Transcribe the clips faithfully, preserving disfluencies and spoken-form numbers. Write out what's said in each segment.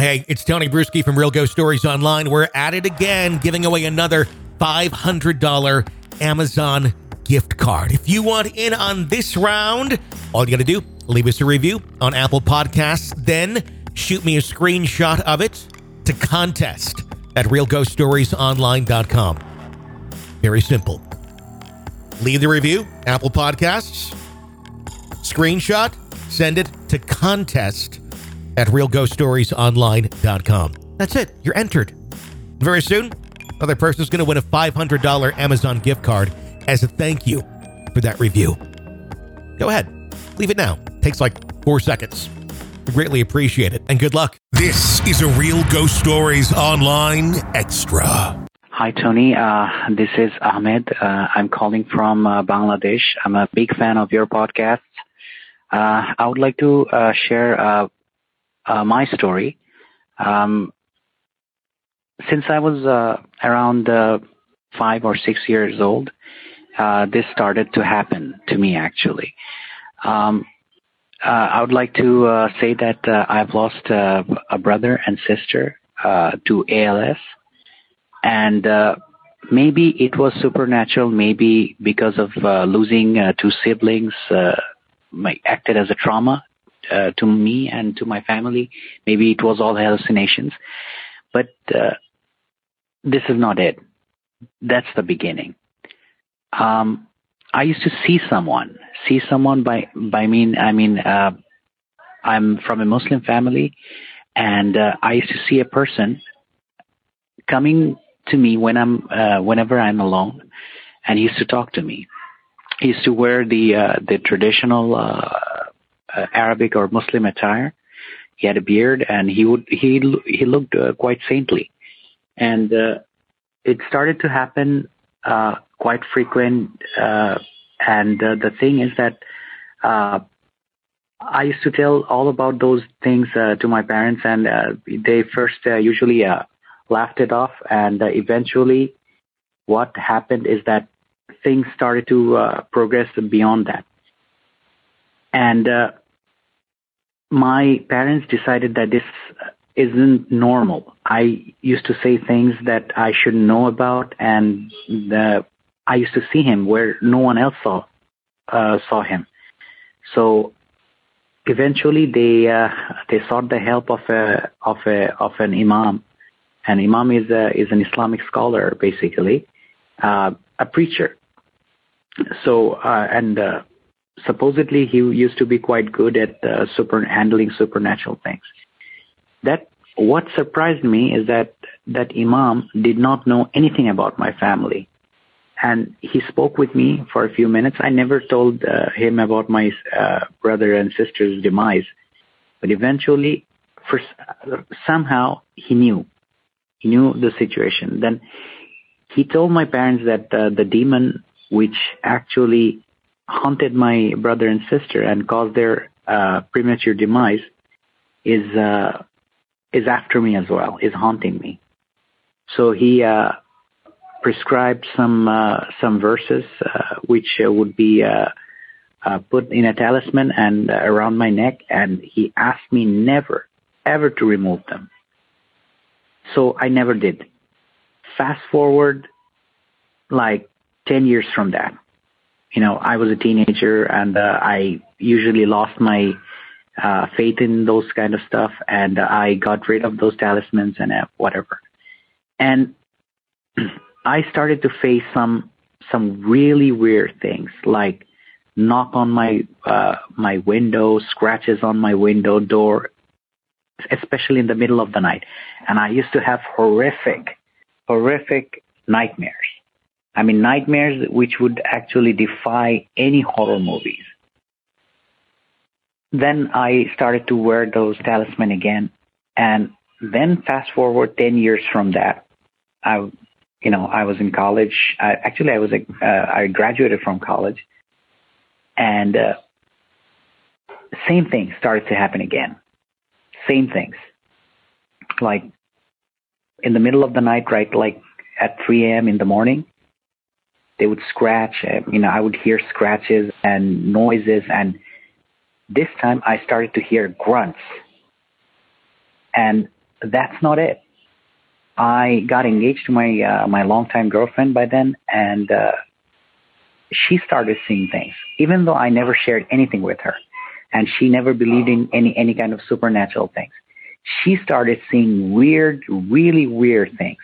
Hey, it's Tony Bruschi from Real Ghost Stories Online. We're at it again, giving away another five hundred dollars Amazon gift card. If you want in on this round, all you got to do, leave us a review on Apple Podcasts, then shoot me a screenshot of it to contest at real ghost stories online dot com. Very simple. Leave the review, Apple Podcasts, screenshot, send it to contest at real ghost stories online dot com. That's it. You're entered. Very soon, another person's going to win a five hundred dollars Amazon gift card as a thank you for that review. Go ahead. Leave it now. Takes like four seconds. We greatly appreciate it. And good luck. This is a Real Ghost Stories Online Extra. Hi, Tony. Uh, this is Ahmed. Uh, I'm calling from uh, Bangladesh. I'm a big fan of your podcast. Uh, I would like to uh, share uh, uh, my story. Um, since I was uh, around uh, five or six years old, uh, this started to happen to me, actually. Um, uh, I would like to uh, say that uh, I've lost uh, a brother and sister uh, to A L S. And uh, maybe it was supernatural, maybe because of uh, losing uh, two siblings, uh, my, acted as a trauma uh, to me and to my family. Maybe it was all hallucinations. But uh, this is not it. That's the beginning. Um, I used to see someone, see someone by, by mean, I mean, uh, I'm from a Muslim family, and uh, I used to see a person coming to me when I'm, uh, whenever I'm alone, and he used to talk to me. He used to wear the, uh, the traditional, uh, uh, Arabic or Muslim attire. He had a beard, and he would, he, he looked uh, quite saintly. And, uh, it started to happen, uh, quite frequent. Uh, and, uh, the thing is that, uh, I used to tell all about those things, uh, to my parents, and, uh, they first, uh, usually, uh, laughed it off, and uh, eventually what happened is that things started to uh, progress beyond that. And uh, my parents decided that this isn't normal. I used to say things that I shouldn't know about, and the, I used to see him where no one else saw uh, saw him. So eventually they uh, they sought the help of a of a of an imam. And imam is a, is an Islamic scholar, basically, uh, a preacher. So, uh, and uh, supposedly he used to be quite good at uh, super handling supernatural things. That what surprised me is that that imam did not know anything about my family, and he spoke with me for a few minutes. I never told uh, him about my uh, brother and sister's demise, but eventually, for somehow he knew. He knew the situation. Then he told my parents that uh, the demon which actually haunted my brother and sister and caused their uh, premature demise is uh, is after me as well, is haunting me. So he uh, prescribed some uh, some verses uh, which uh, would be uh, uh, put in a talisman and uh, around my neck, and he asked me never, ever to remove them. So I never did. Fast forward like ten years from that. You know, I was a teenager, and uh, I usually lost my uh, faith in those kind of stuff, and uh, I got rid of those talismans and uh, whatever. And I started to face some some really weird things, like knock on my uh, my window, scratches on my window door, especially in the middle of the night. And I used to have horrific, horrific nightmares. I mean, nightmares which would actually defy any horror movies. Then I started to wear those talisman again. And then fast forward ten years from that, I, you know, I was in college. I, actually, I was, a, uh, I graduated from college. And uh, same thing started to happen again. Same things. Like in the middle of the night, right, like at three a.m. in the morning, they would scratch. You know, I would hear scratches and noises. And this time I started to hear grunts. And that's not it. I got engaged to my uh, my longtime girlfriend by then, and uh, she started seeing things, even though I never shared anything with her, and she never believed in any any kind of supernatural things. She started seeing weird, really weird things,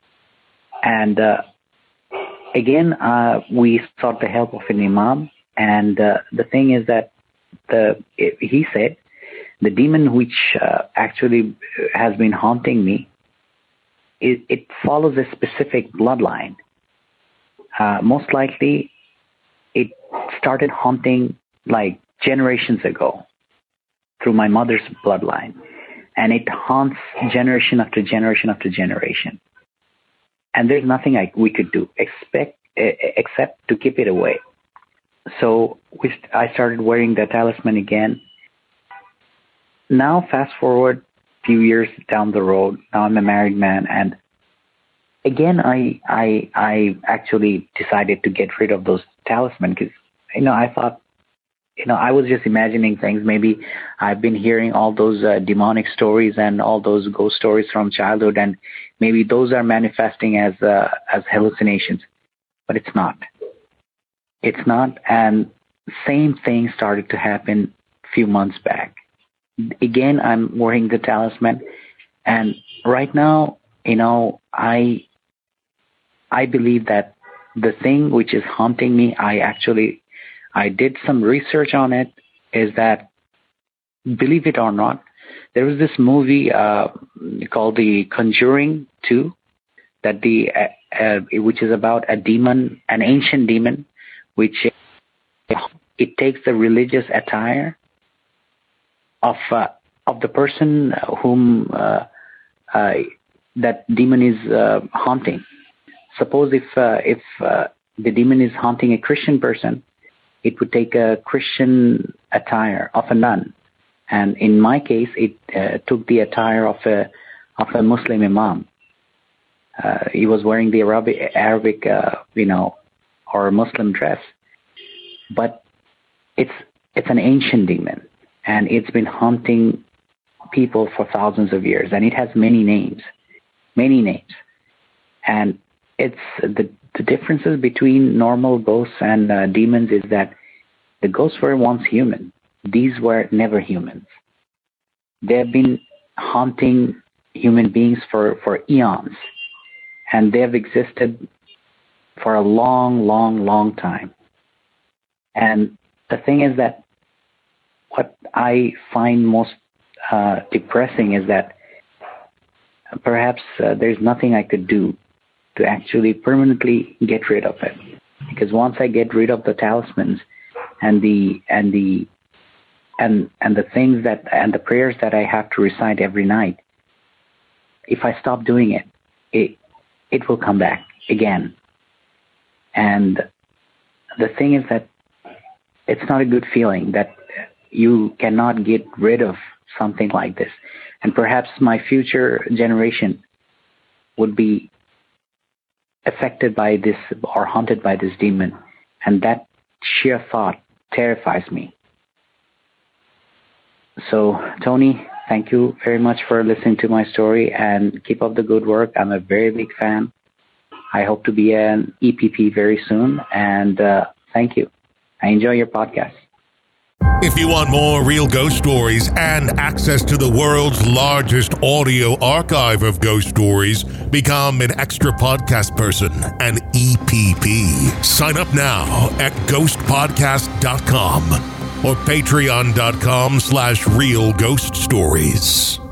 and uh, again, uh, we sought the help of an imam. And uh, the thing is that the it, he said the demon which uh, actually has been haunting me, it, it follows a specific bloodline. Uh, most likely, it started haunting like generations ago through my mother's bloodline, and it haunts generation after generation after generation. And there's nothing I, we could do expect, except to keep it away. So we, I started wearing the talisman again. Now, fast forward a few years down the road. Now I'm a married man, and again, I I I actually decided to get rid of those talisman because you know I thought, you know, I was just imagining things. Maybe I've been hearing all those uh, demonic stories and all those ghost stories from childhood, and maybe those are manifesting as uh, as hallucinations, but it's not. It's not, and same thing started to happen a few months back. Again, I'm wearing the talisman, and right now, you know, I I believe that the thing which is haunting me, I actually, I did some research on it, is that, believe it or not, there was this movie uh, called The Conjuring two, that the uh, uh, which is about a demon, an ancient demon, which it takes the religious attire of uh, of the person whom uh, uh, that demon is uh, haunting. Suppose if uh, if uh, the demon is haunting a Christian person, it would take a Christian attire of a nun, and in my case, it uh, took the attire of a of a Muslim imam. Uh, he was wearing the Arabic, Arabic uh, you know. or Muslim dress, but it's it's an ancient demon, and it's been haunting people for thousands of years, and it has many names, many names, and it's the the differences between normal ghosts and uh, demons is that the ghosts were once human; these were never humans. They have been haunting human beings for for eons, and they have existed for a long, long, long time. And the thing is that what I find most uh, depressing is that perhaps uh, there's nothing I could do to actually permanently get rid of it. Because once I get rid of the talismans and the and the and and the things that and the prayers that I have to recite every night, if I stop doing it, it it will come back again. And the thing is that it's not a good feeling that you cannot get rid of something like this. And perhaps my future generation would be affected by this or haunted by this demon. And that sheer thought terrifies me. So, Tony, thank you very much for listening to my story, and keep up the good work. I'm a very big fan. I hope to be an E P P very soon, and uh, thank you. I enjoy your podcast. If you want more real ghost stories and access to the world's largest audio archive of ghost stories, become an extra podcast person, an E P P. Sign up now at ghost podcast dot com or patreon dot com slash real ghost stories.